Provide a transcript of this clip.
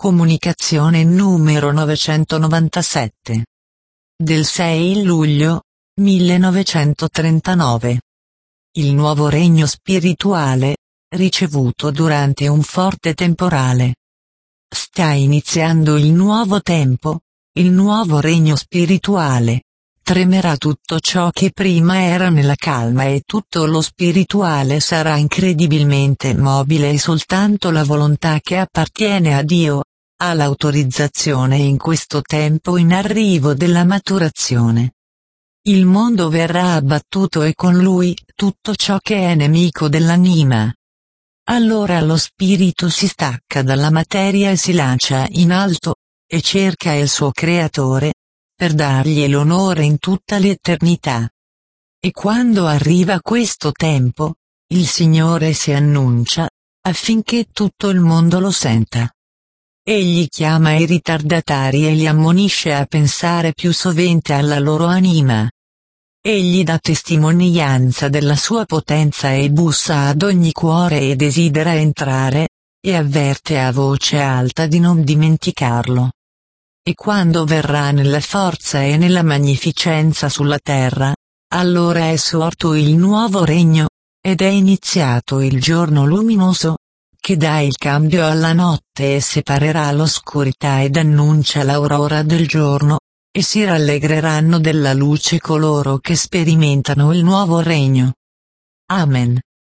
Comunicazione numero 997. Del 6 luglio 1939. Il nuovo regno spirituale, ricevuto durante un forte temporale. Sta iniziando il nuovo tempo, il nuovo regno spirituale. Tremerà tutto ciò che prima era nella calma e tutto lo spirituale sarà incredibilmente mobile e soltanto la volontà che appartiene a Dio ha l'autorizzazione in questo tempo in arrivo della maturazione. Il mondo verrà abbattuto e con lui tutto ciò che è nemico dell'anima. Allora lo spirito si stacca dalla materia e si lancia in alto, e cerca il suo creatore, per dargli l'onore in tutta l'eternità. E quando arriva questo tempo, il Signore si annuncia, affinché tutto il mondo lo senta. Egli chiama i ritardatari e li ammonisce a pensare più sovente alla loro anima. Egli dà testimonianza della sua potenza e bussa ad ogni cuore e desidera entrare, e avverte a voce alta di non dimenticarlo. E quando verrà nella forza e nella magnificenza sulla terra, allora è sorto il nuovo regno, ed è iniziato il giorno luminoso, che dà il cambio alla notte e separerà l'oscurità ed annuncia l'aurora del giorno, e si rallegreranno della luce coloro che sperimentano il nuovo regno. Amen.